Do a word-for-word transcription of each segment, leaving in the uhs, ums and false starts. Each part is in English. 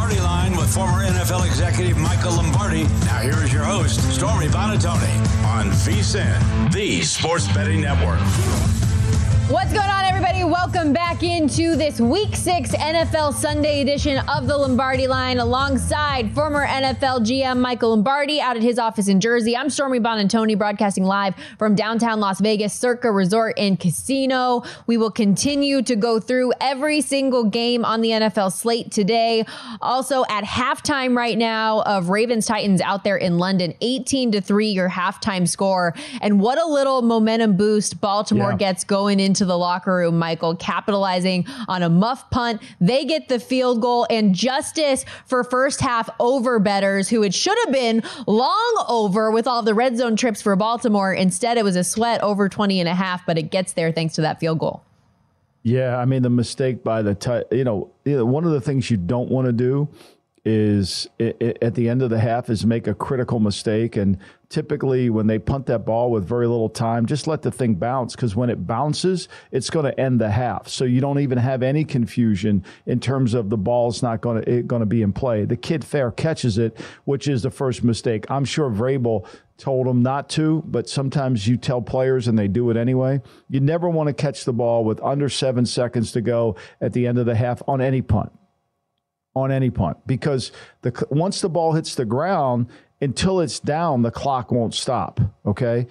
Lombardi Line with former N F L executive Michael Lombardi. Now here is your host, Stormy Buonantony, on V S I N, the Sports Betting Network. What's going on, everybody? Welcome back into this Week six N F L Sunday edition of the Lombardi Line alongside former N F L G M Michael Lombardi out at his office in Jersey. I'm Stormy Buonantony, broadcasting live from downtown Las Vegas, Circa Resort and Casino. We will continue to go through every single game on the N F L slate today. Also at halftime right now of Ravens-Titans out there in London, eighteen to three your halftime score. And what a little momentum boost Baltimore yeah. gets going into the locker room, Michael, capitalizing on a muff punt. They get the field goal, and justice for first half over bettors who it should have been long over with all the red zone trips for Baltimore. Instead, it was a sweat over twenty and a half, but it gets there thanks to that field goal. Yeah, I mean, the mistake by the, t- you know, one of the things you don't want to do is it, it, at the end of the half is make a critical mistake. And typically when they punt that ball with very little time, just let the thing bounce, because when it bounces, it's going to end the half. So you don't even have any confusion in terms of the ball's not going to going to be in play. The kid fair catches it, which is the first mistake. I'm sure Vrabel told him not to, but sometimes you tell players and they do it anyway. You never want to catch the ball with under seven seconds to go at the end of the half on any punt. on any punt, because the once the ball hits the ground, until it's down, the clock won't stop, okay?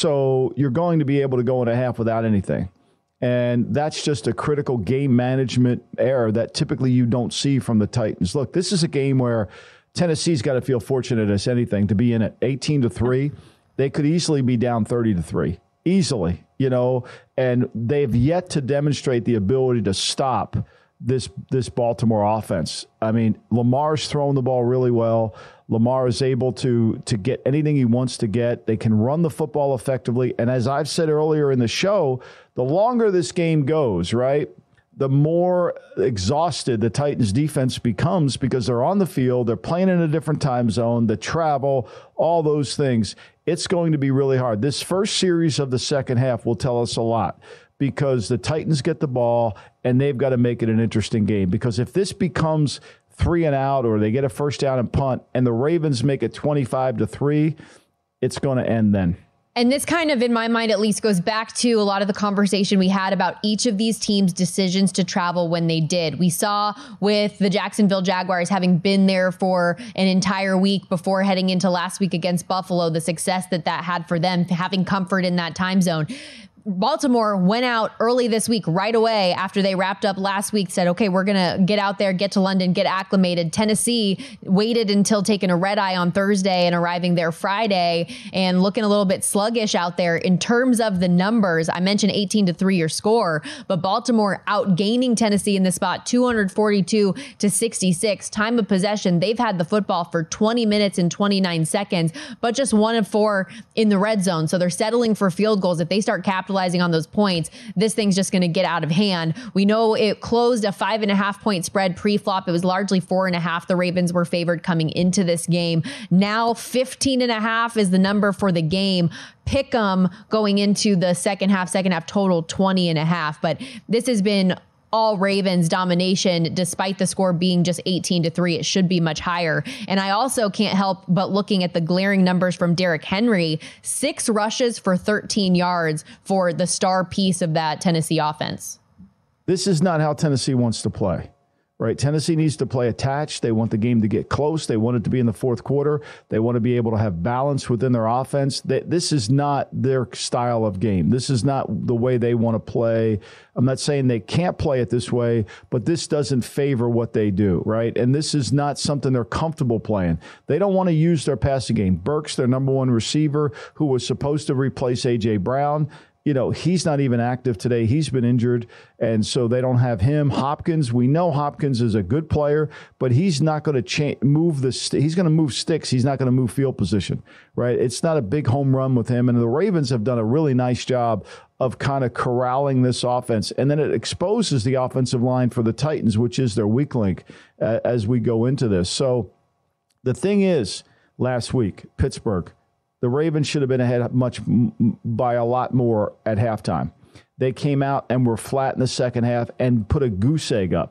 So you're going to be able to go in a half without anything. And that's just a critical game management error that typically you don't see from the Titans. Look, this is a game where Tennessee's got to feel fortunate as anything to be in it. eighteen to three, they could easily be down thirty to three, easily, you know, and they've yet to demonstrate the ability to stop this this Baltimore offense. I mean, Lamar's throwing the ball really well. Lamar is able to to get anything he wants to get. They can run the football effectively. And as I've said earlier in the show, the longer this game goes, right, the more exhausted the Titans defense becomes, because they're on the field, they're playing in a different time zone, the travel, all those things. It's going to be really hard. This first series of the second half will tell us a lot, because the Titans get the ball and they've got to make it an interesting game. Because if this becomes three and out, or they get a first down and punt, and the Ravens make it twenty-five to three, it's going to end then. And this kind of, in my mind at least, goes back to a lot of the conversation we had about each of these teams' decisions to travel when they did. We saw with the Jacksonville Jaguars having been there for an entire week before heading into last week against Buffalo, the success that that had for them, having comfort in that time zone. Baltimore went out early this week, right away after they wrapped up last week, said, okay, we're going to get out there, get to London, get acclimated. Tennessee waited until taking a red eye on Thursday and arriving there Friday and looking a little bit sluggish out there in terms of the numbers. I mentioned eighteen to three your score, but Baltimore outgaining Tennessee in this spot, two forty-two to sixty-six. Time of possession, they've had the football for twenty minutes and twenty-nine seconds, but just one of four in the red zone. So they're settling for field goals. If they start capitalizing on those points, this thing's just going to get out of hand. We know it closed a five and a half point spread pre-flop. It was largely four and a half. The Ravens were favored coming into this game. Now fifteen and a half is the number for the game. Pick 'em going into the second half, second half total twenty and a half. But this has been all Ravens domination, despite the score being just eighteen to three. It should be much higher. And I also can't help but looking at the glaring numbers from Derrick Henry, six rushes for thirteen yards for the star piece of that Tennessee offense. This is not how Tennessee wants to play. Right, Tennessee needs to play attached. They want the game to get close. They want it to be in the fourth quarter. They want to be able to have balance within their offense. They, this is not their style of game. This is not the way they want to play. I'm not saying they can't play it this way, but this doesn't favor what they do, right? And this is not something they're comfortable playing. They don't want to use their passing game. Burks, their number one receiver, who was supposed to replace A J. Brown, you know, he's not even active today. He's been injured, and so they don't have him. Hopkins, we know Hopkins is a good player, but he's not going to cha- move the. St- he's going to move sticks. He's not going to move field position, right? It's not a big home run with him, and the Ravens have done a really nice job of kind of corralling this offense, and then it exposes the offensive line for the Titans, which is their weak link uh, as we go into this. So the thing is, last week, Pittsburgh, the Ravens should have been ahead much by a lot more at halftime. They came out and were flat in the second half and put a goose egg up.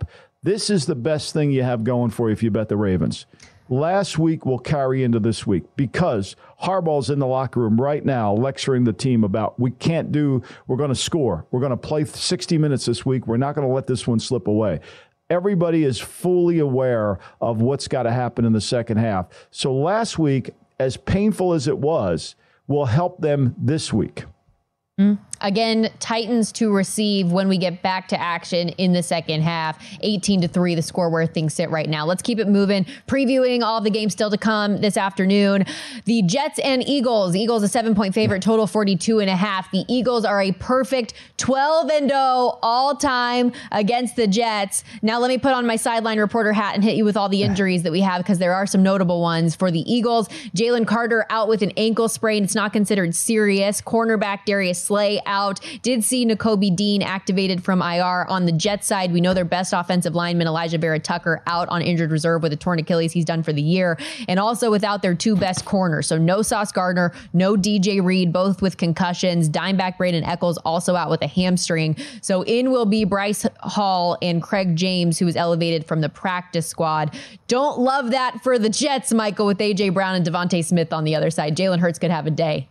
This is the best thing you have going for you if you bet the Ravens. Last week will carry into this week because Harbaugh's in the locker room right now lecturing the team about we can't do, we're going to score. We're going to play sixty minutes this week. We're not going to let this one slip away. Everybody is fully aware of what's got to happen in the second half. So last week, as painful as it was, will help them this week. Mm. Again, Titans to receive when we get back to action in the second half. eighteen to three, the score where things sit right now. Let's keep it moving. Previewing all of the games still to come this afternoon. The Jets and Eagles. Eagles a seven-point favorite, total forty-two and a half. The Eagles are a perfect twelve and oh all-time against the Jets. Now let me put on my sideline reporter hat and hit you with all the injuries that we have because there are some notable ones for the Eagles. Jalen Carter out with an ankle sprain. It's not considered serious. Cornerback Darius Slay out. Did see Nakobe Dean activated from I R. On the Jets side, we know their best offensive lineman, Elijah Vera Tucker, out on injured reserve with a torn Achilles. He's done for the year. And also without their two best corners. So no Sauce Gardner, no D J Reed, both with concussions. Dimeback Braden Eccles also out with a hamstring. So in will be Bryce Hall and Craig James, who was elevated from the practice squad. Don't love that for the Jets, Michael, with A J Brown and Devontae Smith on the other side. Jalen Hurts could have a day.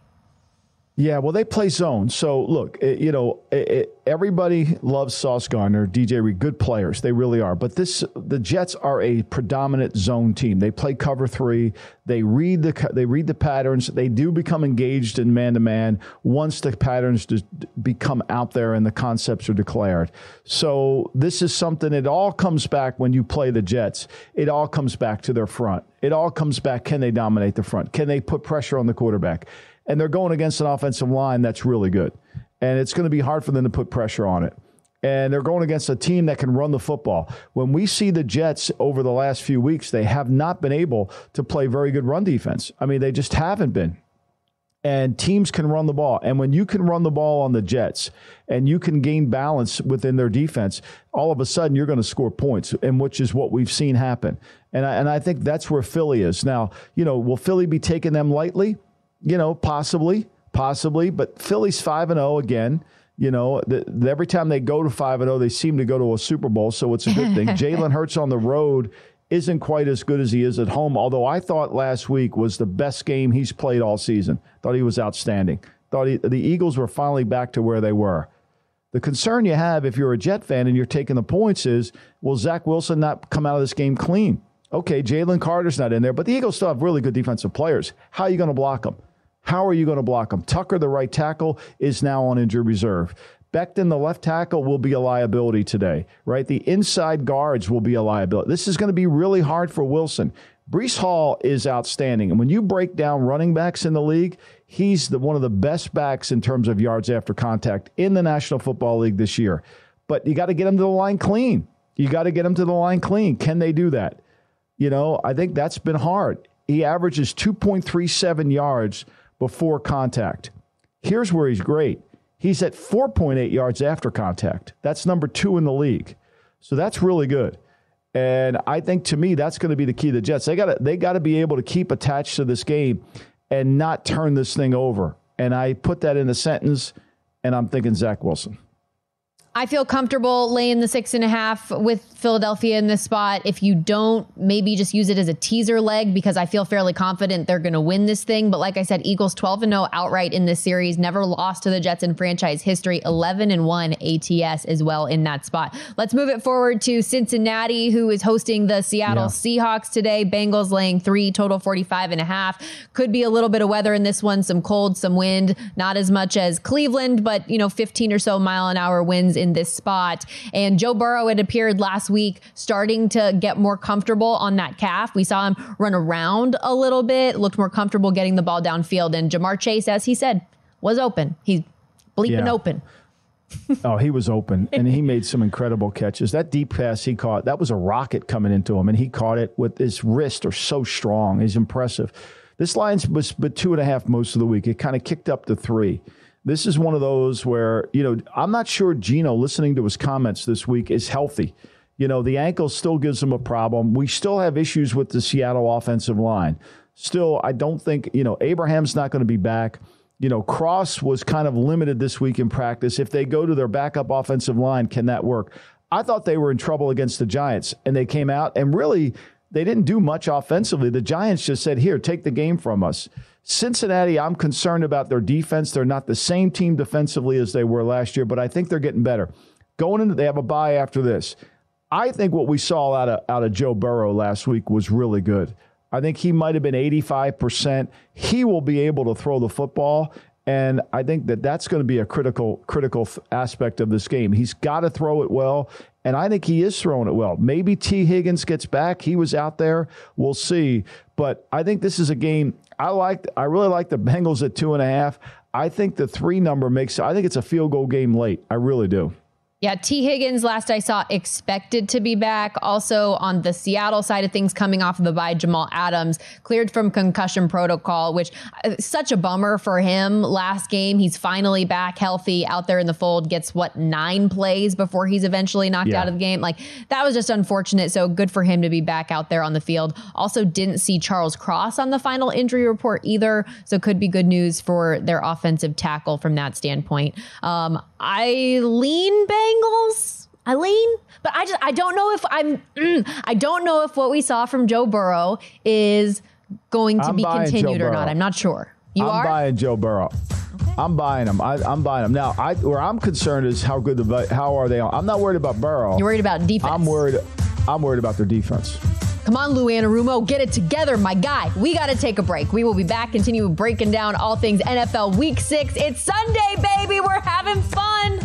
Yeah, well, they play zone. So, look, it, you know, it, it, everybody loves Sauce Gardner, D J Reed, good players. They really are. But this, the Jets are a predominant zone team. They play cover three. They read the they read the patterns. They do become engaged in man-to-man once the patterns just become out there and the concepts are declared. So this is something, it all comes back when you play the Jets. It all comes back to their front. It all comes back, can they dominate the front? Can they put pressure on the quarterback? And they're going against an offensive line that's really good. And it's going to be hard for them to put pressure on it. And they're going against a team that can run the football. When we see the Jets over the last few weeks, they have not been able to play very good run defense. I mean, they just haven't been. And teams can run the ball. And when you can run the ball on the Jets and you can gain balance within their defense, all of a sudden you're going to score points, and which is what we've seen happen. And I, and I think that's where Philly is. Now, you know, will Philly be taking them lightly? You know, possibly, possibly, but Philly's five and oh again. You know, the, the, every time they go to five and oh, they seem to go to a Super Bowl, so it's a good thing. Jalen Hurts on the road isn't quite as good as he is at home, although I thought last week was the best game he's played all season. Thought he was outstanding. Thought he, the Eagles were finally back to where they were. The concern you have if you're a Jet fan and you're taking the points is, will Zach Wilson not come out of this game clean? Okay, Jalen Carter's not in there, but the Eagles still have really good defensive players. How are you going to block them? How are you going to block them? Tucker, the right tackle, is now on injured reserve. Becton, the left tackle, will be a liability today, right? The inside guards will be a liability. This is going to be really hard for Wilson. Breece Hall is outstanding. And when you break down running backs in the league, he's the, one of the best backs in terms of yards after contact in the National Football League this year. But you got to get him to the line clean. You got to get him to the line clean. Can they do that? You know, I think that's been hard. He averages two point three seven yards before contact. Here's where he's great. He's at four point eight yards after contact. That's number two in the league. So that's really good. And I think, to me, that's going to be the key to the Jets. They got to they got to be able to keep attached to this game and not turn this thing over. And I put that in a sentence, and I'm thinking Zach Wilson. I feel comfortable laying the six and a half with Philadelphia in this spot. If you don't, maybe just use it as a teaser leg because I feel fairly confident they're going to win this thing. But like I said, Eagles twelve and oh outright in this series, never lost to the Jets in franchise history, eleven and one A T S as well in that spot. Let's move it forward to Cincinnati, who is hosting the Seattle yeah. Seahawks today. Bengals laying three, total forty-five and a half. Could be a little bit of weather in this one, some cold, some wind, not as much as Cleveland, but you know, fifteen or so mile an hour winds in this spot. And Joe Burrow, it appeared last week, starting to get more comfortable on that calf. We saw him run around a little bit, looked more comfortable getting the ball downfield. And Jamar Chase, as he said, was open. He's bleeping yeah. open. Oh, he was open, and he made some incredible catches. That deep pass he caught, that was a rocket coming into him, and he caught it with his wrists are so strong. He's impressive. This line was but two and a half most of the week. It kind of kicked up to three. This is one of those where, you know, I'm not sure Geno, listening to his comments this week, is healthy. You know, the ankle still gives him a problem. We still have issues with the Seattle offensive line. Still, I don't think, you know, Abraham's not going to be back. You know, Cross was kind of limited this week in practice. If they go to their backup offensive line, can that work? I thought they were in trouble against the Giants, and they came out and really they didn't do much offensively. The Giants just said, here, take the game from us. Cincinnati, I'm concerned about their defense. They're not the same team defensively as they were last year, but I think they're getting better. Going into, they have a bye after this. I think what we saw out of out of Joe Burrow last week was really good. I think he might have been eighty-five percent. He will be able to throw the football, and I think that that's going to be a critical critical aspect of this game. He's got to throw it well, and I think he is throwing it well. Maybe T. Higgins gets back. He was out there. We'll see. But I think this is a game I like. I really like the Bengals at two and a half. I think the three number makes. I think it's a field goal game late. I really do. Yeah, T. Higgins, last I saw, expected to be back. Also on the Seattle side of things, coming off of the bye, Jamal Adams cleared from concussion protocol, which is such a bummer for him. Last game, he's finally back healthy, out there in the fold, gets what, nine plays before he's eventually knocked yeah. out of the game. Like, that was just unfortunate. So good for him to be back out there on the field. Also didn't see Charles Cross on the final injury report either. So could be good news for their offensive tackle from that standpoint. Um, I lean Bengals. I lean, but I just I don't know if I'm mm, I don't know if what we saw from Joe Burrow is going to I'm be continued Joe or Burrow. not. I'm not sure. You I'm are? buying Joe Burrow. Okay. I'm buying him. I, I'm buying him. Now, I, where I'm concerned is how good the how are they on. I'm not worried about Burrow. You're worried about defense. I'm worried. I'm worried about their defense. Come on, Lou Anarumo, get it together, my guy. We got to take a break. We will be back, continue breaking down all things N F L Week six. It's Sunday, baby. We're having fun.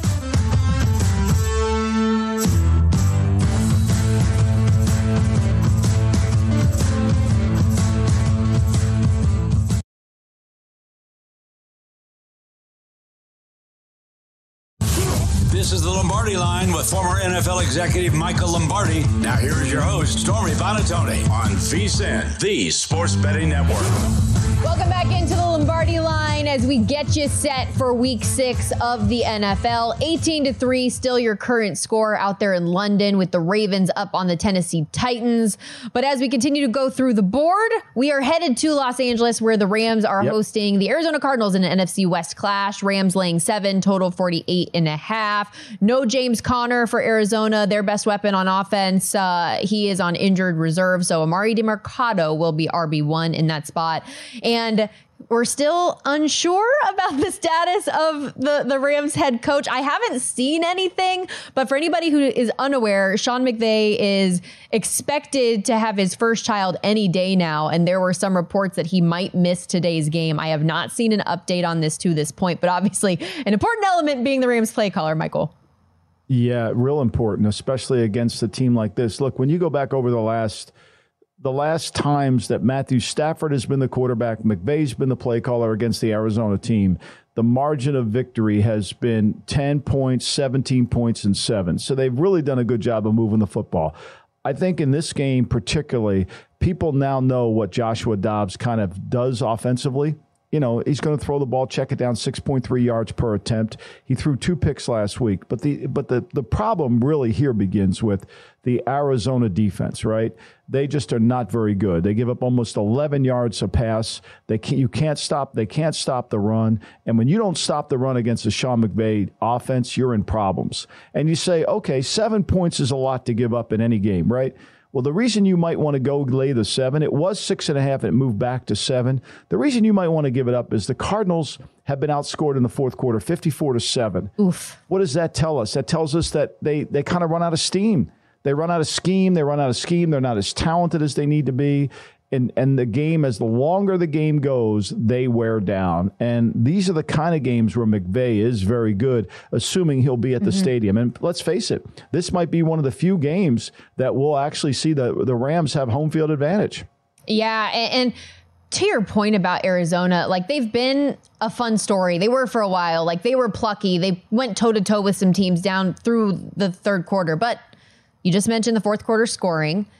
This is the Lombardi Line with former N F L executive Michael Lombardi. Now here is your host, Stormy Buonantony, on VSiN, the Sports Betting Network. Welcome back into the Lombardi Line as we get you set for week six of the N F L. eighteen to three, still your current score out there in London with the Ravens up on the Tennessee Titans. But as we continue to go through the board, we are headed to Los Angeles where the Rams are yep. hosting the Arizona Cardinals in an N F C West clash. Rams laying seven, total forty-eight and a half. No James Conner for Arizona, their best weapon on offense. Uh, he is on injured reserve, so Amari DeMarcado will be R B one in that spot. And we're still unsure about the status of the, the Rams head coach. I haven't seen anything, but for anybody who is unaware, Sean McVay is expected to have his first child any day now, and there were some reports that he might miss today's game. I have not seen an update on this to this point, but obviously an important element being the Rams play caller, Michael. Yeah, real important, especially against a team like this. Look, when you go back over the last the last times that Matthew Stafford has been the quarterback, McVay's been the play caller against the Arizona team, the margin of victory has been ten points, seventeen points, and seven. So they've really done a good job of moving the football. I think in this game particularly, people now know what Joshua Dobbs kind of does offensively. You know, he's going to throw the ball, check it down, six point three yards per attempt. He threw two picks last week. But the but the, the problem really here begins with the Arizona defense, right? They just are not very good. They give up almost eleven yards a pass. They can't, you can't stop. They can't stop the run. And when you don't stop the run against the Sean McVay offense, you're in problems. And you say, okay, seven points is a lot to give up in any game, right? Well, the reason you might want to go lay the seven, it was six and a half, and it moved back to seven. The reason you might want to give it up is the Cardinals have been outscored in the fourth quarter, fifty-four to seven. Oof. What does that tell us? That tells us that they, they kind of run out of steam. They run out of scheme. They run out of scheme. They're not as talented as they need to be. And and the game, as the longer the game goes, they wear down. And these are the kind of games where McVay is very good, assuming he'll be at the mm-hmm. stadium. And let's face it, this might be one of the few games that we'll actually see the, the Rams have home field advantage. Yeah, and, and to your point about Arizona, like they've been a fun story. They were for a while. Like they were plucky. They went toe-to-toe with some teams down through the third quarter. But you just mentioned the fourth quarter scoring.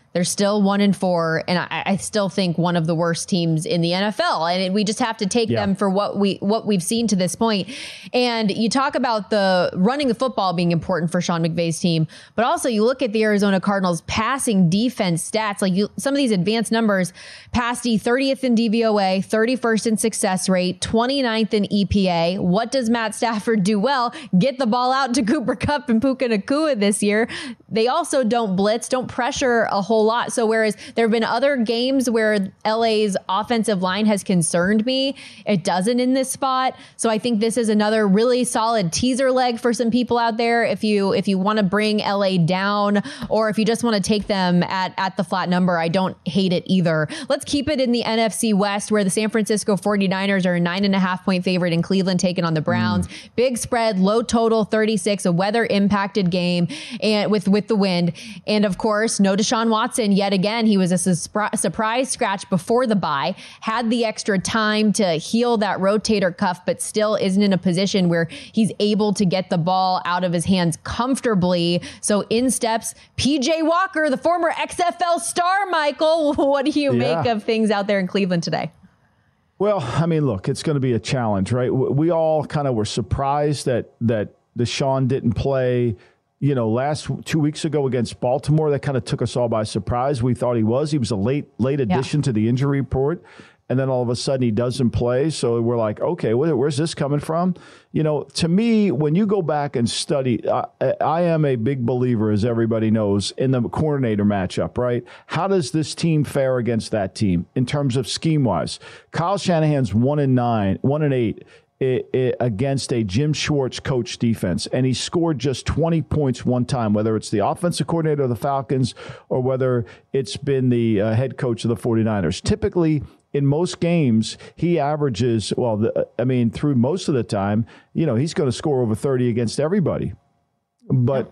They're still one and four, and I, I still think one of the worst teams in the N F L. And we just have to take yeah. them for what we what we've seen to this point. And you talk about the running the football being important for Sean McVay's team, but also you look at the Arizona Cardinals passing defense stats. Like you, some of these advanced numbers: Pasty thirtieth in D V O A, thirty-first in success rate, twenty-ninth in E P A. What does Matt Stafford do well? Get the ball out to Cooper Kupp and Puka Nacua this year. They also don't blitz, don't pressure a whole lot. So whereas there have been other games where L A's offensive line has concerned me, it doesn't in this spot. So I think this is another really solid teaser leg for some people out there. If you if you want to bring L A down, or if you just want to take them at, at the flat number, I don't hate it either. Let's keep it in the N F C West, where the San Francisco forty-niners are a nine and a half point favorite in Cleveland, taking on the Browns. Mm. Big spread, low total, thirty-six, a weather impacted game and with, with the wind. And of course, no Deshaun Watson yet again. He was a su- surprise scratch before the bye, had the extra time to heal that rotator cuff, but still isn't in a position where he's able to get the ball out of his hands comfortably. So in steps P J Walker, the former X F L star. Michael, what do you yeah. make of things out there in Cleveland today? Well, I mean, look, it's going to be a challenge, right? We all kind of were surprised that that Deshaun didn't play. You know, last two weeks ago against Baltimore, that kind of took us all by surprise. We thought he was. He was a late, late addition yeah. to the injury report. And then all of a sudden he doesn't play. So we're like, okay, where, where's this coming from? You know, to me, when you go back and study, I, I am a big believer, as everybody knows, in the coordinator matchup, right? How does this team fare against that team in terms of scheme-wise? Kyle Shanahan's one and nine, one and eight. It, it, against a Jim Schwartz coach defense, and he scored just twenty points one time, whether it's the offensive coordinator of the Falcons or whether it's been the uh, head coach of the forty-niners. Typically, in most games, he averages, well, the, I mean, through most of the time, you know, he's going to score over thirty against everybody. But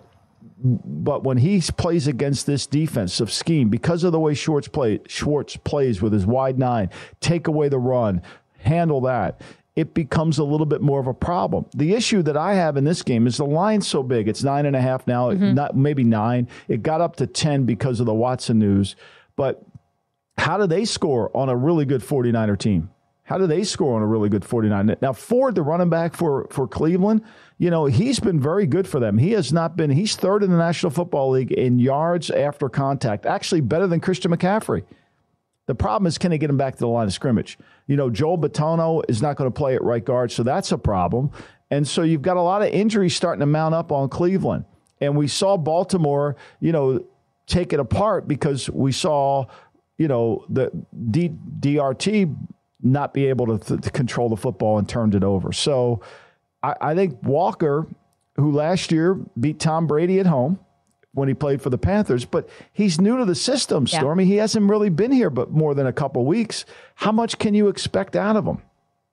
but when he plays against this defensive scheme, because of the way Schwartz, play, Schwartz plays with his wide nine, take away the run, handle that, it becomes a little bit more of a problem. The issue that I have in this game is the line's so big. It's nine and a half now, mm-hmm. not maybe nine. It got up to ten because of the Watson news. But how do they score on a really good forty-niner team? How do they score on a really good forty-niner? Now, Ford, the running back for, for Cleveland, you know, he's been very good for them. He has not been, he's third in the National Football League in yards after contact, actually better than Christian McCaffrey. The problem is, can they get him back to the line of scrimmage? You know, Joel Bitonio is not going to play at right guard, so that's a problem. And so you've got a lot of injuries starting to mount up on Cleveland. And we saw Baltimore, you know, take it apart because we saw, you know, the D- DRT not be able to, th- to control the football and turned it over. So I, I think Walker, who last year beat Tom Brady at home when he played for the Panthers, but he's new to the system, Stormy. Yeah. He hasn't really been here but more than a couple weeks. How much can you expect out of him?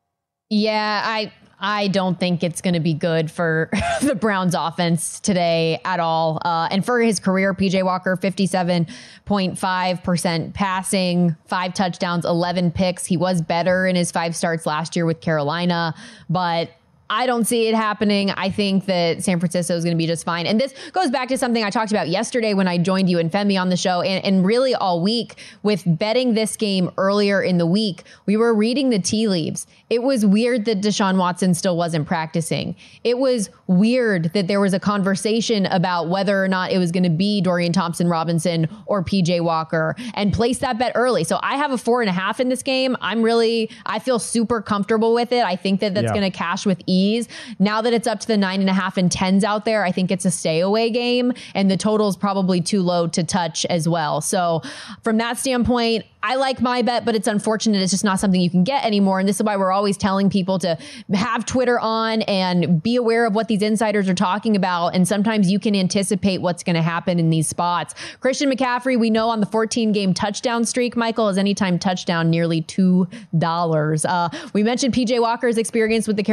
Yeah, I I don't think it's going to be good for the Browns offense today at all. Uh, and for his career, P J Walker, fifty-seven point five percent passing, five touchdowns, eleven picks. He was better in his five starts last year with Carolina, but I don't see it happening. I think that San Francisco is going to be just fine. And this goes back to something I talked about yesterday when I joined you and Femi on the show, and, and really all week with betting this game earlier in the week. We were reading the tea leaves. It was weird that Deshaun Watson still wasn't practicing. It was weird that there was a conversation about whether or not it was going to be Dorian Thompson-Robinson or P J Walker, and place that bet early. So I have a four and a half in this game. I'm really, I feel super comfortable with it. I think that that's yeah. going to cash with ease. Now that it's up to the nine and a half and tens out there, I think it's a stay away game, and the total is probably too low to touch as well. So from that standpoint, I like my bet, but it's unfortunate. It's just not something you can get anymore. And this is why we're always telling people to have Twitter on and be aware of what these insiders are talking about. And sometimes you can anticipate what's going to happen in these spots. Christian McCaffrey, we know on the fourteen game touchdown streak, Michael, is anytime touchdown nearly two dollars. Uh, we mentioned P J Walker's experience with the Carolina Panthers.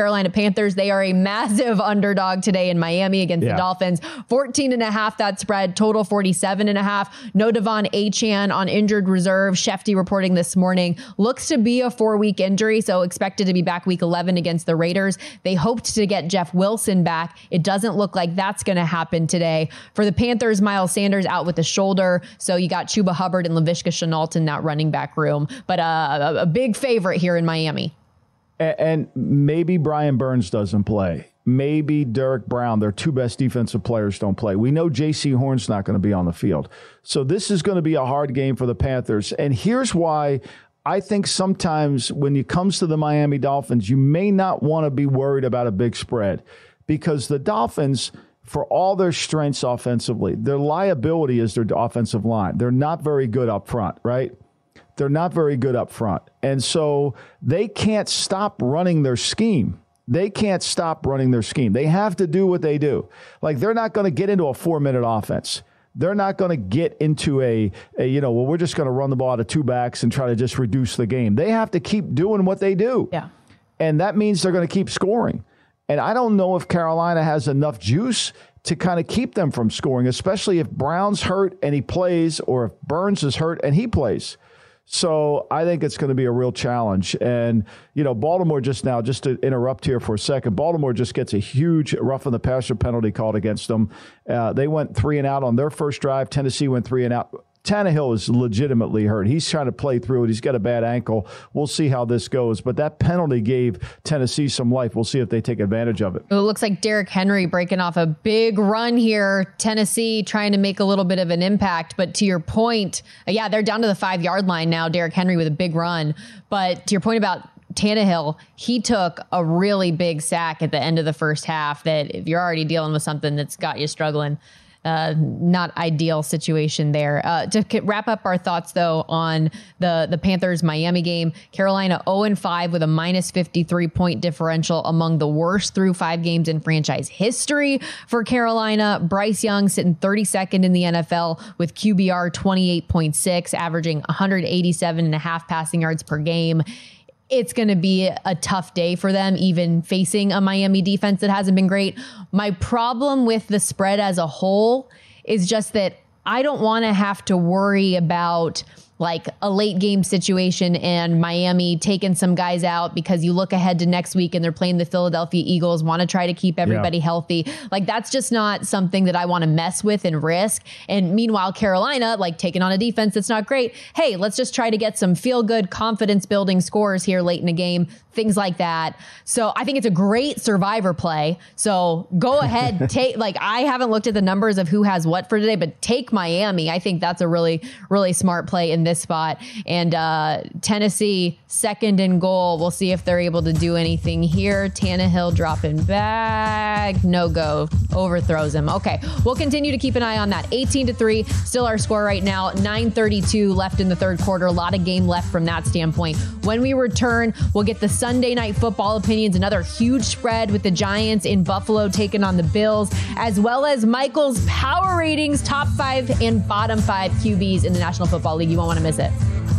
Panthers. They are a massive underdog today in Miami against yeah. the Dolphins. fourteen and a half that spread, total forty-seven and a half. No Devon Achane on injured reserve. Shefty reporting this morning. Looks to be a four-week injury, so expected to be back week eleven against the Raiders. They hoped to get Jeff Wilson back. It doesn't look like that's going to happen today. For the Panthers, Miles Sanders out with the shoulder, so you got Chuba Hubbard and Laviska Shenault in that running back room. But uh, a, a big favorite here in Miami. And, and maybe Brian Burns doesn't play. Maybe Derek Brown, their two best defensive players, don't play. We know J C Horn's not going to be on the field. So this is going to be a hard game for the Panthers. And here's why I think sometimes when it comes to the Miami Dolphins, you may not want to be worried about a big spread, because the Dolphins, for all their strengths offensively, their liability is their offensive line. They're not very good up front, right? They're not very good up front. And so they can't stop running their scheme. They can't stop running their scheme. They have to do what they do. Like, they're not going to get into a four-minute offense. They're not going to get into a, a, you know, well, we're just going to run the ball to two backs and try to just reduce the game. They have to keep doing what they do. Yeah. And that means they're going to keep scoring. And I don't know if Carolina has enough juice to kind of keep them from scoring, especially if Brown's hurt and he plays, or if Burns is hurt and he plays. So I think it's going to be a real challenge. And, you know, Baltimore just now, just to interrupt here for a second, Baltimore just gets a huge roughing the passer penalty called against them. Uh, they went three and out on their first drive. Tennessee went three and out. Tannehill is legitimately hurt. He's trying to play through it. He's got a bad ankle. We'll see how this goes. But that penalty gave Tennessee some life. We'll see if they take advantage of it. It looks like Derrick Henry breaking off a big run here. Tennessee trying to make a little bit of an impact. But to your point, yeah, they're down to the five-yard line now. Derrick Henry with a big run. But to your point about Tannehill, he took a really big sack at the end of the first half that if you're already dealing with something that's got you struggling, Uh, not ideal situation there. Uh, to c- wrap up our thoughts, though, on the, the Panthers-Miami game, Carolina oh and five with a minus fifty-three point differential, among the worst through five games in franchise history for Carolina. Bryce Young sitting thirty-second in the N F L with Q B R twenty-eight point six, averaging one eighty-seven and a half passing yards per game. It's going to be a tough day for them, even facing a Miami defense that hasn't been great. My problem with the spread as a whole is just that I don't want to have to worry about like a late game situation and Miami taking some guys out, because you look ahead to next week and they're playing the Philadelphia Eagles, want to try to keep everybody yeah. healthy. Like, that's just not something that I want to mess with and risk. And meanwhile, Carolina, like, taking on a defense that's not great. Hey, let's just try to get some feel good, confidence building scores here late in the game, things like that. So I think it's a great survivor play. So go ahead, take, like, I haven't looked at the numbers of who has what for today, but take Miami. I think that's a really, really smart play in this spot. And uh, Tennessee, second and goal. We'll see if they're able to do anything here. Tannehill dropping back. No go. Overthrows him. Okay. We'll continue to keep an eye on that. eighteen to three. Still our score right now. nine thirty-two left in the third quarter. A lot of game left from that standpoint. When we return, we'll get the Sunday night football opinions. Another huge spread with the Giants in Buffalo taking on the Bills, as well as Michael's power ratings, top five and bottom five Q Bs in the National Football League. You won't want to miss it.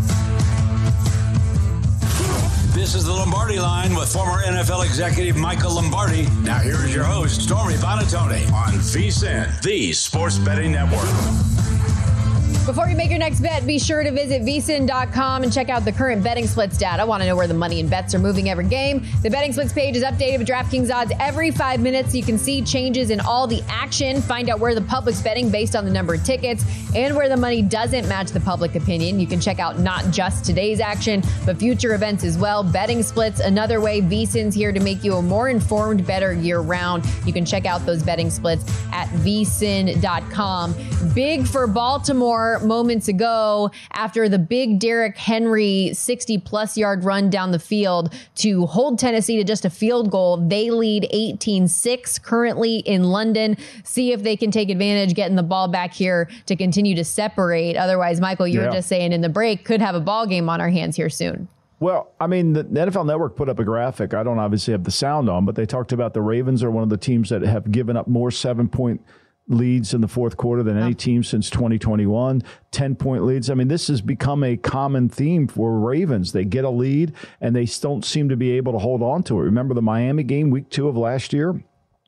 This is the Lombardi Line with former N F L executive Michael Lombardi. Now here is your host, Stormy Buonantony, on V S I N, the Sports Betting Network. Before you make your next bet, be sure to visit V S I N dot com and check out the current betting splits data. I want to know where the money and bets are moving every game. The betting splits page is updated with DraftKings odds every five minutes. So you can see changes in all the action, find out where the public's betting based on the number of tickets, and where the money doesn't match the public opinion. You can check out not just today's action, but future events as well. Betting splits, another way V S I N's here to make you a more informed, better year round. You can check out those betting splits at V S I N dot com. Big for Baltimore moments ago after the big Derrick Henry sixty plus yard run down the field to hold Tennessee to just a field goal. They lead eighteen six currently in London. See if they can take advantage, getting the ball back here to continue to separate. Otherwise, Michael, you yeah. were just saying in the break, could have a ball game on our hands here soon. Well, I mean, the N F L Network put up a graphic. I don't obviously have the sound on, but they talked about the Ravens are one of the teams that have given up more seven-point leads in the fourth quarter than any team since twenty twenty-one, ten-point leads. I mean, this has become a common theme for Ravens. They get a lead, and they don't seem to be able to hold on to it. Remember the Miami game, week two of last year?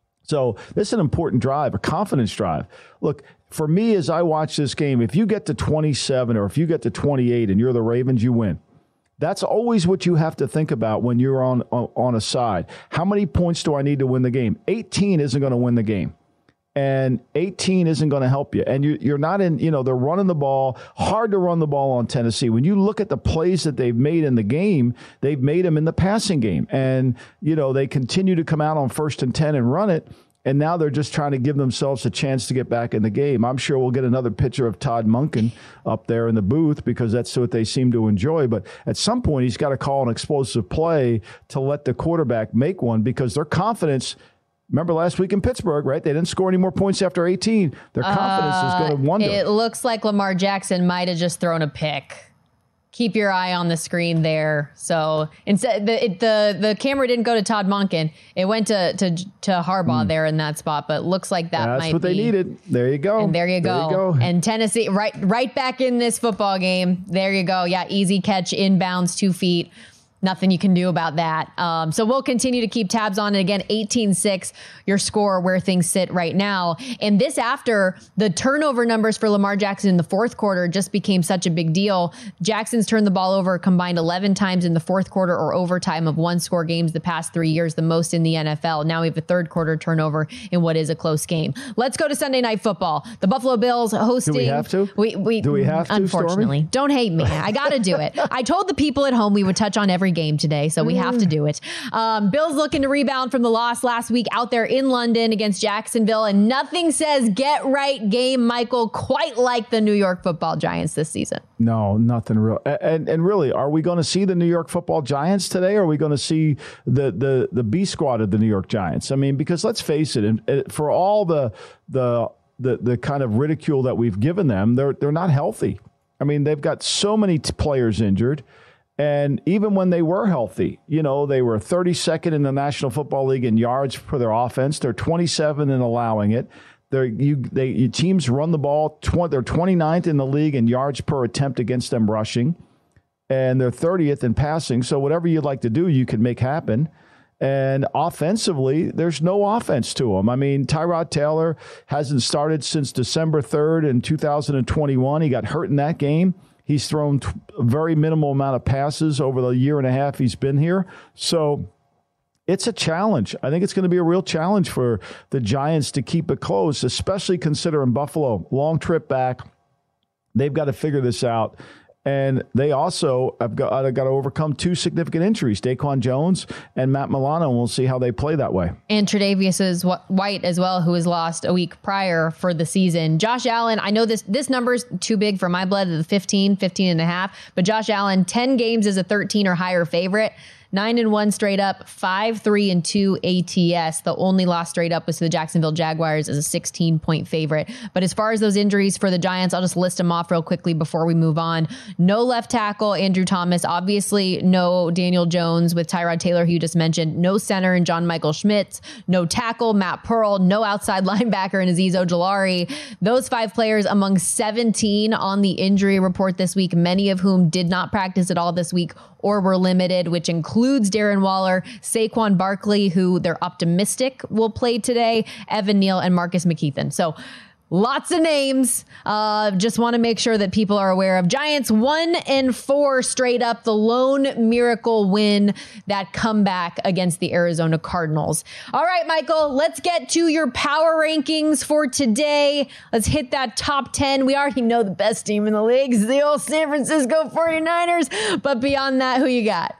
So this is an important drive, a confidence drive. Look, for me, as I watch this game, if you get to twenty-seven or if you get to twenty-eight and you're the Ravens, you win. That's always what you have to think about when you're on, on, on a side. How many points do I need to win the game? eighteen isn't going to win the game. And eighteen isn't going to help you. And you, you're not in, you know, they're running the ball. Hard to run the ball on Tennessee. When you look at the plays that they've made in the game, they've made them in the passing game. And, you know, they continue to come out on first and ten and run it. And now they're just trying to give themselves a chance to get back in the game. I'm sure we'll get another picture of Todd Monken up there in the booth because that's what they seem to enjoy. But at some point, he's got to call an explosive play to let the quarterback make one because their confidence – remember last week in Pittsburgh, right? They didn't score any more points after eighteen. Their confidence uh, is going to wonder. It looks like Lamar Jackson might have just thrown a pick. Keep your eye on the screen there. So instead, the it, the the camera didn't go to Todd Monken. It went to to, to Harbaugh mm. there in that spot. But looks like that That's might be. That's what they needed. There you go. And there you go. There you go. And Tennessee, right right back in this football game. There you go. Yeah, easy catch, inbounds, two feet. Nothing you can do about that. Um, so we'll continue to keep tabs on it. Again, eighteen six, your score where things sit right now. And this after the turnover numbers for Lamar Jackson in the fourth quarter just became such a big deal. Jackson's turned the ball over combined eleven times in the fourth quarter or overtime of one score games the past three years, the most in the N F L. Now we have a third quarter turnover in what is a close game. Let's go to Sunday Night Football. The Buffalo Bills hosting. Do we have to? We, we, do we have to, unfortunately. Stormy? Don't hate me. I got to do it. I told the people at home we would touch on every game today, so we have to do it. Um, Bills looking to rebound from the loss last week out there in London against Jacksonville, and nothing says get right game, Michael, quite like the New York Football Giants this season. No, nothing real. And and really, are we going to see the New York Football Giants today, or are we going to see the the the B squad of the New York Giants? I mean, because let's face it, and for all the the the the kind of ridicule that we've given them, they're they're not healthy. I mean, they've got so many t- players injured. And even when they were healthy, you know, they were thirty-second in the National Football League in yards for their offense. They're twenty-seven in allowing it. They're, you, they, you teams run the ball. twenty, they're twenty-ninth in the league in yards per attempt against them rushing. And they're thirtieth in passing. So whatever you'd like to do, you can make happen. And offensively, there's no offense to them. I mean, Tyrod Taylor hasn't started since December third in two thousand twenty-one. He got hurt in that game. He's thrown t- a very minimal amount of passes over the year and a half he's been here. So it's a challenge. I think it's going to be a real challenge for the Giants to keep it close, especially considering Buffalo. Long trip back. They've got to figure this out. And they also have got, have got to overcome two significant injuries, Daquan Jones and Matt Milano, and we'll see how they play that way. And Tre'Davious White as well, who was lost a week prior for the season. Josh Allen, I know this this number's too big for my blood, the fifteen, fifteen and a half, but Josh Allen, ten games as a thirteen or higher favorite. Nine and one straight up, five, three and two A T S. The only loss straight up was to the Jacksonville Jaguars as a sixteen point favorite. But as far as those injuries for the Giants, I'll just list them off real quickly before we move on. No left tackle, Andrew Thomas. Obviously, no Daniel Jones with Tyrod Taylor, who you just mentioned. No center in John Michael Schmitz. No tackle, Matt Pearl. No outside linebacker in Azeez Ojulari. Those five players among seventeen on the injury report this week, many of whom did not practice at all this week or were limited, which includes Darren Waller, Saquon Barkley, who they're optimistic will play today, Evan Neal, and Marcus McKethan. So lots of names. Uh, just want to make sure that people are aware of Giants one and four straight up, the lone miracle win, that comeback against the Arizona Cardinals. All right, Michael, let's get to your power rankings for today. Let's hit that top ten. We already know the best team in the league is the old San Francisco forty-niners. But beyond that, who you got?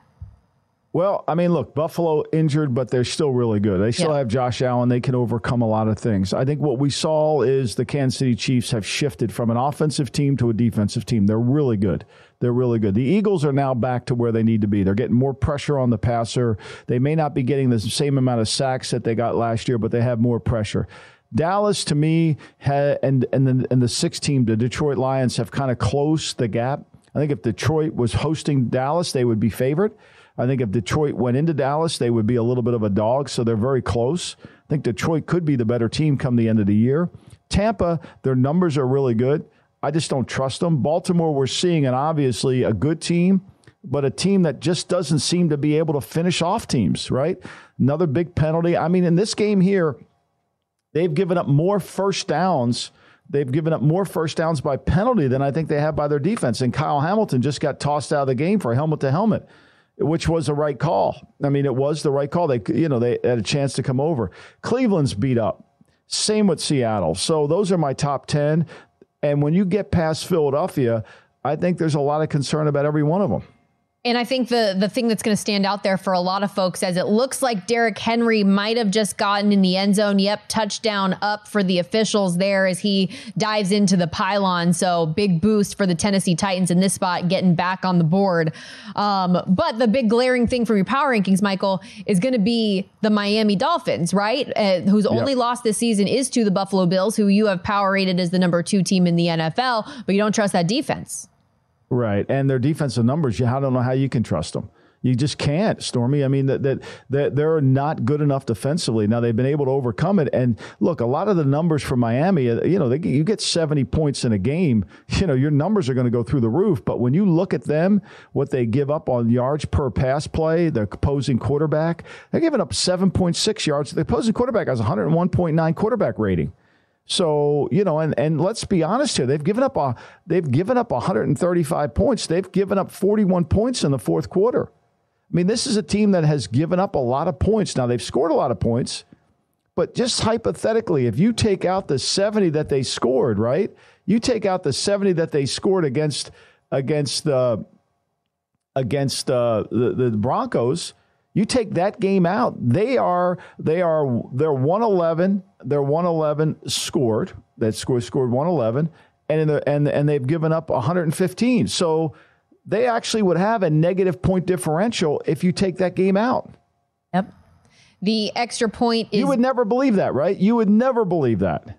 Well, I mean, look, Buffalo injured, but they're still really good. They still yeah. have Josh Allen. They can overcome a lot of things. I think what we saw is the Kansas City Chiefs have shifted from an offensive team to a defensive team. They're really good. They're really good. The Eagles are now back to where they need to be. They're getting more pressure on the passer. They may not be getting the same amount of sacks that they got last year, but they have more pressure. Dallas, to me, ha- and and the, and the sixth team, the Detroit Lions, have kind of closed the gap. I think if Detroit was hosting Dallas, they would be favored. I think if Detroit went into Dallas, they would be a little bit of a dog, so they're very close. I think Detroit could be the better team come the end of the year. Tampa, their numbers are really good. I just don't trust them. Baltimore, we're seeing an obviously a good team, but a team that just doesn't seem to be able to finish off teams, right? Another big penalty. I mean, in this game here, they've given up more first downs. They've given up more first downs by penalty than I think they have by their defense. And Kyle Hamilton just got tossed out of the game for a helmet to helmet, which was the right call. I mean, it was the right call. They, you know, they had a chance to come over. Cleveland's beat up. Same with Seattle. So those are my top ten. And when you get past Philadelphia, I think there's a lot of concern about every one of them. And I think the the thing that's going to stand out there for a lot of folks, as it looks like Derrick Henry might have just gotten in the end zone. Yep, touchdown up for the officials there as he dives into the pylon. So big boost for the Tennessee Titans in this spot, getting back on the board. Um, but the big glaring thing from your power rankings, Michael, is going to be the Miami Dolphins, right? Uh, whose only yep. loss this season is to the Buffalo Bills, who you have power rated as the number two team in the N F L, but you don't trust that defense. Right. And their defensive numbers, I don't know how you can trust them. You just can't, Stormy. I mean, that that, that they're not good enough defensively. Now, they've been able to overcome it. And look, a lot of the numbers for Miami, you know, they, you get seventy points in a game, you know, your numbers are going to go through the roof. But when you look at them, what they give up on yards per pass play, the opposing quarterback, they're giving up seven point six yards. The opposing quarterback has one hundred one point nine quarterback rating. So, you know, and, and let's be honest here. They've given up a they've given up one hundred thirty-five points. They've given up forty-one points in the fourth quarter. I mean, this is a team that has given up a lot of points. Now, they've scored a lot of points, but just hypothetically, if you take out the seventy that they scored, right? You take out the seventy that they scored against against uh, against uh, the, the Broncos. You take that game out, they are they are they're one eleven. They're one eleven scored. That score scored one eleven, and in the and and they've given up one hundred fifteen. So they actually would have a negative point differential if you take that game out. Yep. The extra point is. You would never believe that, right? You would never believe that.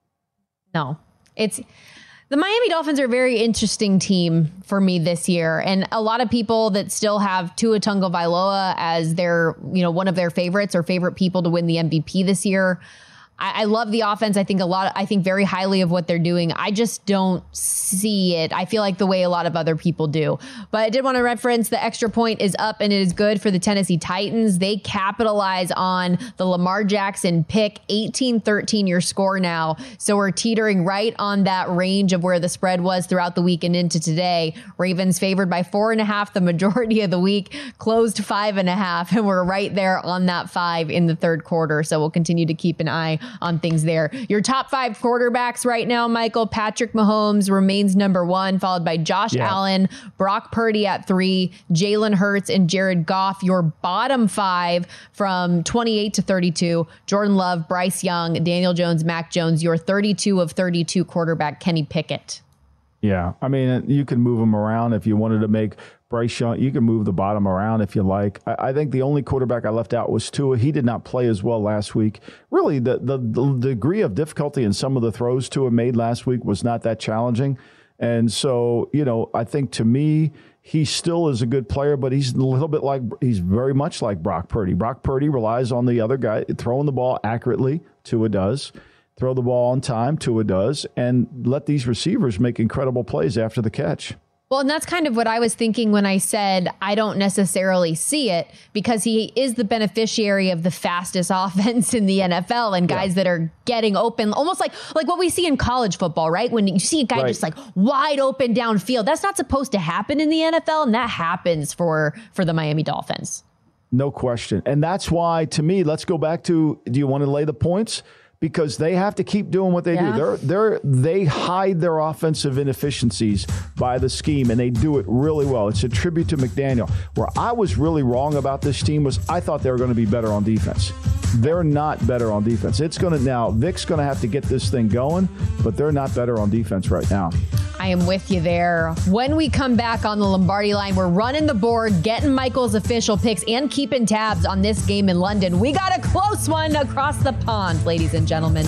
No, it's. The Miami Dolphins are a very interesting team for me this year. And a lot of people that still have Tua Tagovailoa as their, you know, one of their favorites or favorite people to win the M V P this year. I, I love the offense. I think a lot, I think very highly of what they're doing. I just don't see it. I feel like the way a lot of other people do. But I did want to reference the extra point is up and it is good for the Tennessee Titans. They capitalize on the Lamar Jackson pick, eighteen thirteen your score now. So we're teetering right on that range of where the spread was throughout the week and into today. Ravens favored by four and a half the majority of the week, closed five and a half, and we're right there on that five in the third quarter. So we'll continue to keep an eye on things there. Your top five quarterbacks right now, Michael: Patrick Mahomes remains number one, followed by Josh yeah. Allen, Brock Purdy at three, Jalen Hurts, and Jared Goff. Your bottom five from twenty-eight to thirty-two, Jordan Love, Bryce Young, Daniel Jones, Mac Jones. Your thirty-two of thirty-two quarterback, Kenny Pickett. Yeah, I mean, you can move them around if you wanted to make Bryce Young. You can move the bottom around if you like. I, I think the only quarterback I left out was Tua. He did not play as well last week. Really, the, the, the degree of difficulty in some of the throws Tua made last week was not that challenging. And so, you know, I think to me, he still is a good player, but he's a little bit like, he's very much like Brock Purdy. Brock Purdy relies on the other guy throwing the ball accurately. Tua does. Throw the ball on time, Tua does, and let these receivers make incredible plays after the catch. Well, and that's kind of what I was thinking when I said I don't necessarily see it, because he is the beneficiary of the fastest offense in the N F L and guys yeah. that are getting open, almost like like what we see in college football, right? When you see a guy right. just like wide open downfield, that's not supposed to happen in the N F L, and that happens for for the Miami Dolphins. No question. And that's why, to me, let's go back to, do you want to lay the points? Because they have to keep doing what they yeah. do. They're, they're, they hide their offensive inefficiencies by the scheme, and they do it really well. It's a tribute to McDaniel. Where I was really wrong about this team was I thought they were going to be better on defense. They're not better on defense. It's going to now, Vic's going to have to get this thing going, but they're not better on defense right now. I am with you there. When we come back on the Lombardi line, we're running the board, getting Michael's official picks, and keeping tabs on this game in London. We got a close one across the pond, ladies and gentlemen.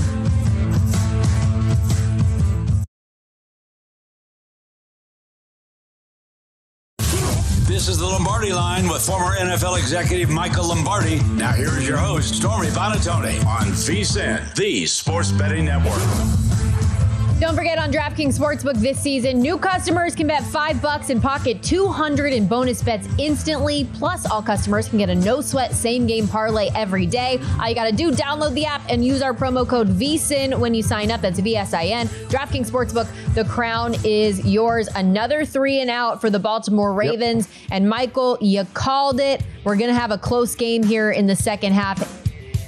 This is the Lombardi Line with former N F L executive Michael Lombardi. Now here is your host, Stormy Buonantony, on VSiN, the Sports Betting Network. Don't forget, on DraftKings Sportsbook this season, new customers can bet five bucks and pocket two hundred in bonus bets instantly. Plus, all customers can get a no-sweat same-game parlay every day. All you got to do, download the app and use our promo code VSiN when you sign up. That's V S I N. DraftKings Sportsbook, the crown is yours. Another three and out for the Baltimore Ravens. Yep. And Michael, you called it. We're going to have a close game here in the second half.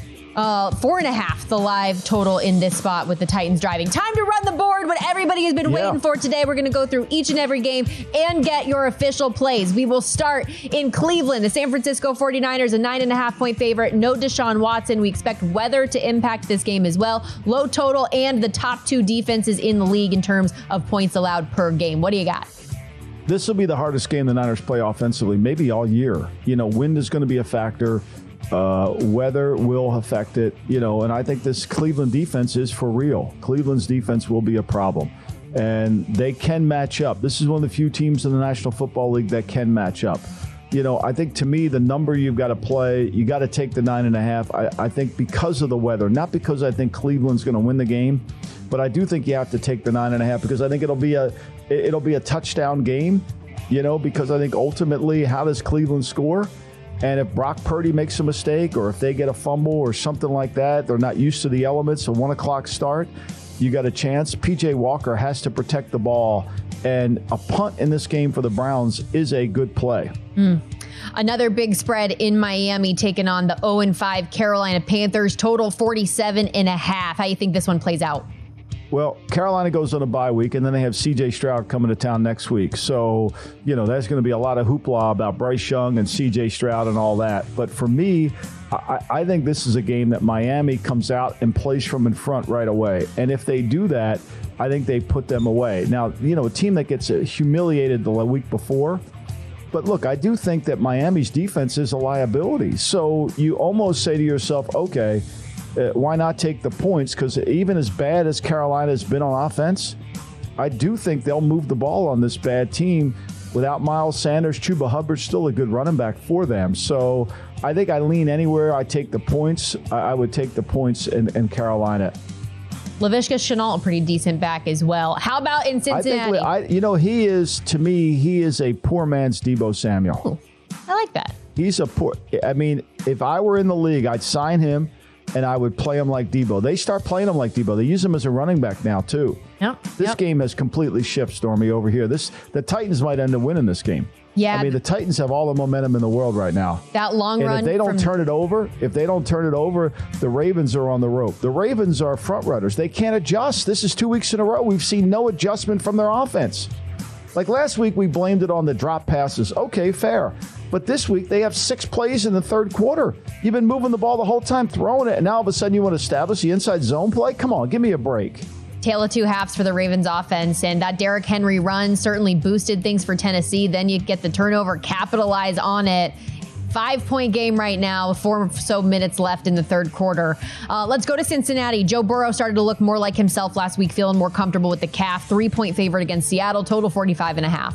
Uh, four and a half, the live total in this spot with the Titans driving. Time to run the board, what everybody has been yeah. waiting for today. We're going to go through each and every game and get your official plays. We will start in Cleveland. The San Francisco forty-niners, a nine and a half point favorite. No Deshaun Watson. We expect weather to impact this game as well. Low total and the top two defenses in the league in terms of points allowed per game. What do you got? This will be the hardest game the Niners play offensively, maybe all year. You know, wind is going to be a factor. Uh, weather will affect it, you know, and I think this Cleveland defense is for real. Cleveland's defense will be a problem, and they can match up. This is one of the few teams in the National Football League that can match up. You know, I think to me, the number you've got to play, you got to take the nine and a half. I, I think because of the weather, not because I think Cleveland's going to win the game, but I do think you have to take the nine and a half because I think it'll be a it'll be a touchdown game, you know, because I think ultimately, how does Cleveland score? And if Brock Purdy makes a mistake or if they get a fumble or something like that, they're not used to the elements, a one o'clock start, you got a chance. P J Walker has to protect the ball, and a punt in this game for the Browns is a good play. Mm. Another big spread in Miami taking on the oh and five Carolina Panthers, total forty-seven and a half. How do you think this one plays out? Well, Carolina goes on a bye week, and then they have C J Stroud coming to town next week. So, you know, there's going to be a lot of hoopla about Bryce Young and C J Stroud and all that. But for me, I, I think this is a game that Miami comes out and plays from in front right away. And if they do that, I think they put them away. Now, you know, a team that gets humiliated the week before. But look, I do think that Miami's defense is a liability. So you almost say to yourself, okay, Uh, why not take the points? Because even as bad as Carolina has been on offense, I do think they'll move the ball on this bad team. Without Miles Sanders, Chuba Hubbard's still a good running back for them. So I think I lean anywhere. I take the points. I, I would take the points in, in Carolina. Laviska Shenault, a pretty decent back as well. How about in Cincinnati? I think, I, you know, he is, to me, he is a poor man's Deebo Samuel. Ooh, I like that. He's a poor, I mean, if I were in the league, I'd sign him. And I would play him like Deebo. They start playing him like Deebo. They use him as a running back now, too. Yep. This yep. game has completely shifted, Stormy, over here. This The Titans might end up winning this game. Yeah. I mean, the Titans have all the momentum in the world right now. That long and run. if they don't from- turn it over, if they don't turn it over, the Ravens are on the rope. The Ravens are front runners. They can't adjust. This is two weeks in a row. We've seen no adjustment from their offense. Like last week, we blamed it on the drop passes. Okay, fair. But this week, they have six plays in the third quarter. You've been moving the ball the whole time, throwing it, and now all of a sudden you want to establish the inside zone play? Come on, give me a break. Tale of two halves for the Ravens offense, and that Derrick Henry run certainly boosted things for Tennessee. Then you get the turnover, capitalize on it. Five-point game right now, four or so minutes left in the third quarter. Uh, let's go to Cincinnati. Joe Burrow started to look more like himself last week, feeling more comfortable with the calf. Three-point favorite against Seattle, total forty-five and a half.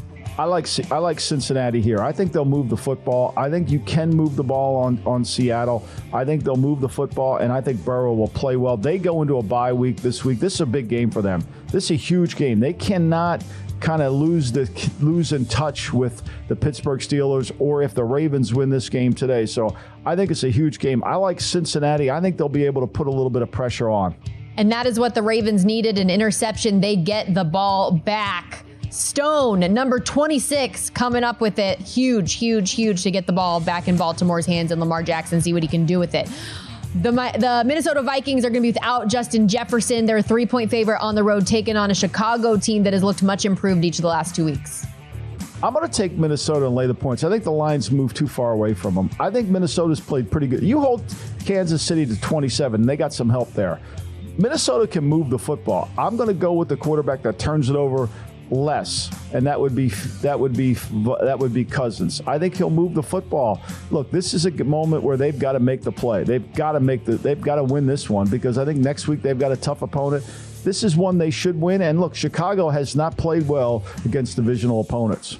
I like I like Cincinnati here. I think they'll move the football. I think you can move the ball on, on Seattle. I think they'll move the football, and I think Burrow will play well. They go into a bye week this week. This is a big game for them. This is a huge game. They cannot kind of lose the lose in touch with the Pittsburgh Steelers or if the Ravens win this game today. So I think it's a huge game. I like Cincinnati. I think they'll be able to put a little bit of pressure on. And that is what the Ravens needed, an interception. They get the ball back. Stone, number twenty-six, coming up with it. Huge, huge, huge to get the ball back in Baltimore's hands and Lamar Jackson, see what he can do with it. The, the Minnesota Vikings are going to be without Justin Jefferson. They're a three-point favorite on the road, taking on a Chicago team that has looked much improved each of the last two weeks. I'm going to take Minnesota and lay the points. I think the lines move too far away from them. I think Minnesota's played pretty good. You hold Kansas City to twenty-seven. They got some help there. Minnesota can move the football. I'm going to go with the quarterback that turns it over less, and that would be that would be that would be Cousins. I think he'll move the football. Look, this is a moment where they've got to make the play. They've got to make the they've got to win this one because I think next week they've got a tough opponent. This is one they should win. And look, Chicago has not played well against divisional opponents.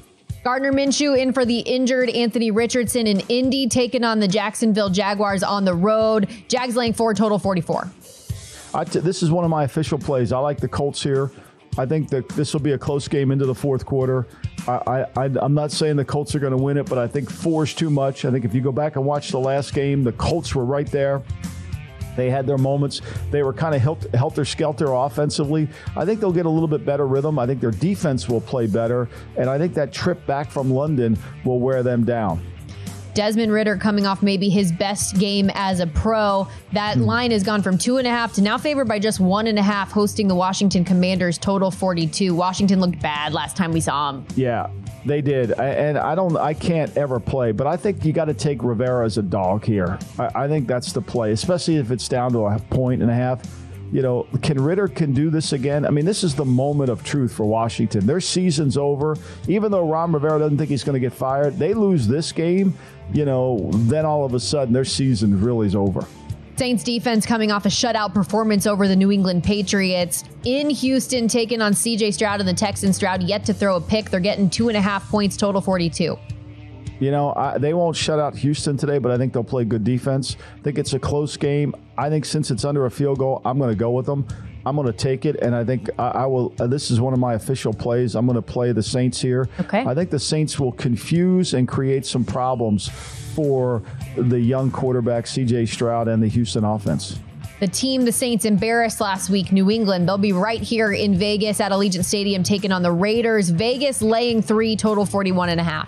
Gardner Minshew in for the injured Anthony Richardson in Indy, taking on the Jacksonville Jaguars on the road. Jags laying four, total forty-four. I t- this is one of my official plays. I like the Colts here. I think that this will be a close game into the fourth quarter. I, I, I'm not saying the Colts are going to win it, but I think four is too much. I think if you go back and watch the last game, the Colts were right there. They had their moments. They were kind of helter-skelter offensively. I think they'll get a little bit better rhythm. I think their defense will play better. And I think that trip back from London will wear them down. Desmond Ridder coming off maybe his best game as a pro. That mm. line has gone from two and a half to now favored by just one and a half, hosting the Washington Commanders, total forty-two. Washington looked bad last time we saw him. Yeah. They did, and I don't. I can't ever play, but I think you got to take Rivera as a dog here. I, I think that's the play, especially if it's down to a point and a half. You know, can Ridder can do this again? I mean, this is the moment of truth for Washington. Their season's over. Even though Ron Rivera doesn't think he's going to get fired, they lose this game, you know, then all of a sudden their season really is over. Saints defense coming off a shutout performance over the New England Patriots. In Houston, taking on C J Stroud and the Texans. Stroud yet to throw a pick. They're getting two and a half points, total forty-two. You know, I, they won't shut out Houston today, but I think they'll play good defense. I think it's a close game. I think since it's under a field goal, I'm going to go with them. I'm going to take it, and I think I, I will. Uh, this is one of my official plays. I'm going to play the Saints here. Okay. I think the Saints will confuse and create some problems for the young quarterback C J Stroud and the Houston offense. The team the Saints embarrassed last week, New England, they'll be right here in Vegas at Allegiant Stadium taking on the Raiders. Vegas laying three, total forty-one and a half.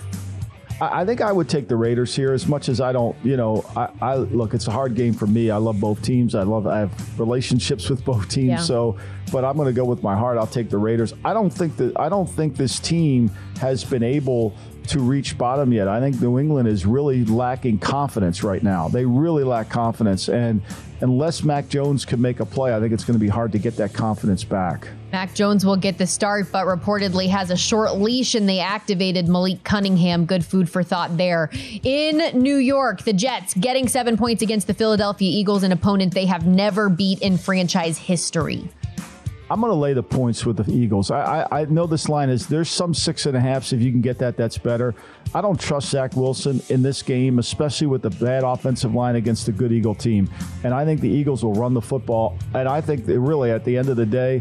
I think I would take the Raiders here, as much as I don't, you know, I, I look, it's a hard game for me. I love both teams. I love, I have relationships with both teams. Yeah. So, but I'm going to go with my heart. I'll take the Raiders. I don't think that, I don't think this team has been able to reach bottom yet. I think New England is really lacking confidence right now. They really lack confidence. And unless Mac Jones can make a play, I think it's going to be hard to get that confidence back. Mac Jones will get the start, but reportedly has a short leash, and they activated Malik Cunningham. Good food for thought there. In New York, the Jets getting seven points against the Philadelphia Eagles, an opponent they have never beat in franchise history. I'm going to lay the points with the Eagles. I, I, I know this line is, there's some six and a half, so if you can get that, that's better. I don't trust Zach Wilson in this game, especially with the bad offensive line against a good Eagle team. And I think the Eagles will run the football. And I think that really, at the end of the day,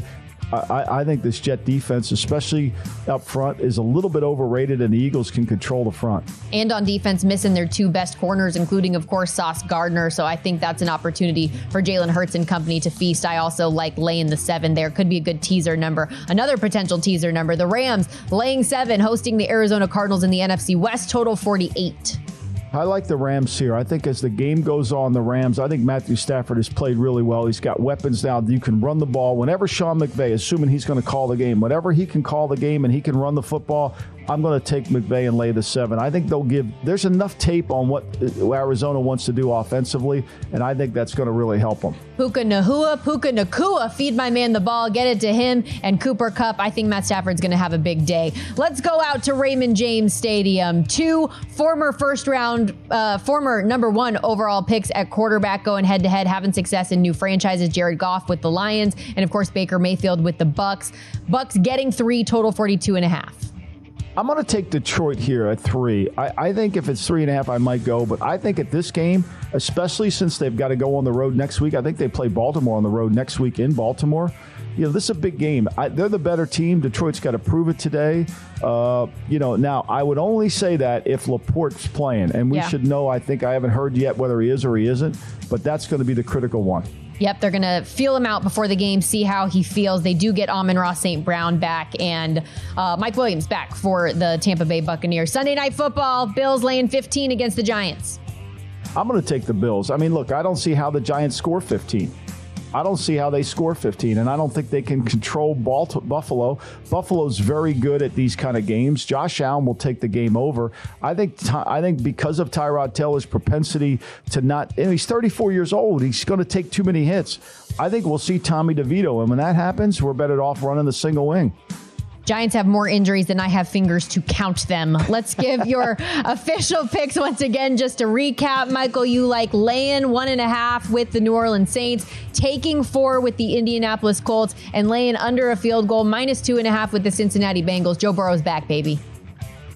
I, I think this Jet defense, especially up front, is a little bit overrated, and the Eagles can control the front. And on defense, missing their two best corners, including, of course, Sauce Gardner. So I think that's an opportunity for Jalen Hurts and company to feast. I also like laying the seven there. Could be a good teaser number. Another potential teaser number, the Rams laying seven, hosting the Arizona Cardinals in the N F C West, total forty-eight. I like the Rams here. I think as the game goes on, the Rams, I think Matthew Stafford has played really well. He's got weapons now. You can run the ball. Whenever Sean McVay, assuming he's going to call the game, whenever he can call the game and he can run the football, I'm going to take McVay and lay the seven. I think they'll give – there's enough tape on what Arizona wants to do offensively, and I think that's going to really help them. Puka Nacua, Puka Nacua, feed my man the ball, get it to him, and Cooper Kupp. I think Matt Stafford's going to have a big day. Let's go out to Raymond James Stadium. Two former first-round, uh, former number one overall picks at quarterback going head-to-head, having success in new franchises. Jared Goff with the Lions, and, of course, Baker Mayfield with the Bucks. Bucks getting three, total forty-two and a half. I'm going to take Detroit here at three. I, I think if it's three and a half, I might go. But I think at this game, especially since they've got to go on the road next week, I think they play Baltimore on the road next week in Baltimore. You know, this is a big game. I, they're the better team. Detroit's got to prove it today. Uh, you know, now I would only say that if Laporte's playing, and we yeah. should know. I think I haven't heard yet whether he is or he isn't, but that's going to be the critical one. Yep, they're going to feel him out before the game, see how he feels. They do get Amon-Ra Saint Brown back and uh, Mike Williams back for the Tampa Bay Buccaneers. Sunday Night Football, Bills laying fifteen against the Giants. I'm going to take the Bills. I mean, look, I don't see how the Giants score fifteen. I don't see how they score fifteen, and I don't think they can control Buffalo. Buffalo's very good at these kind of games. Josh Allen will take the game over. I think I think because of Tyrod Taylor's propensity to not, and he's thirty-four years old, he's going to take too many hits. I think we'll see Tommy DeVito, and when that happens, we're better off running the single wing. Giants have more injuries than I have fingers to count them. Let's give your official picks once again, just to recap. Michael, you like laying one and a half with the New Orleans Saints, taking four with the Indianapolis Colts, and laying under a field goal, minus two and a half with the Cincinnati Bengals. Joe Burrow's back, baby.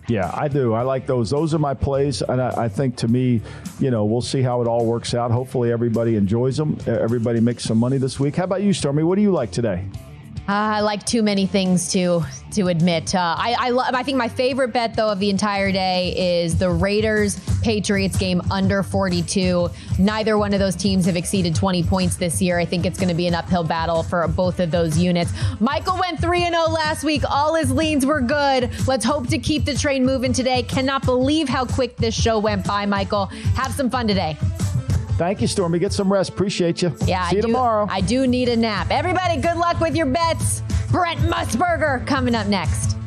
Yeah, I do. I like those. Those are my plays. And I, I think to me, you know, we'll see how it all works out. Hopefully everybody enjoys them. Everybody makes some money this week. How about you, Stormy? What do you like today? Uh, I like too many things to to admit. Uh, I I, lo- I think my favorite bet, though, of the entire day is the Raiders-Patriots game under forty-two. Neither one of those teams have exceeded twenty points this year. I think it's going to be an uphill battle for both of those units. Michael went three and oh last week. All his leans were good. Let's hope to keep the train moving today. Cannot believe how quick this show went by, Michael. Have some fun today. Thank you, Stormy. Get some rest. Appreciate you. Yeah, See I you do, tomorrow. I do need a nap. Everybody, good luck with your bets. Brent Musburger coming up next.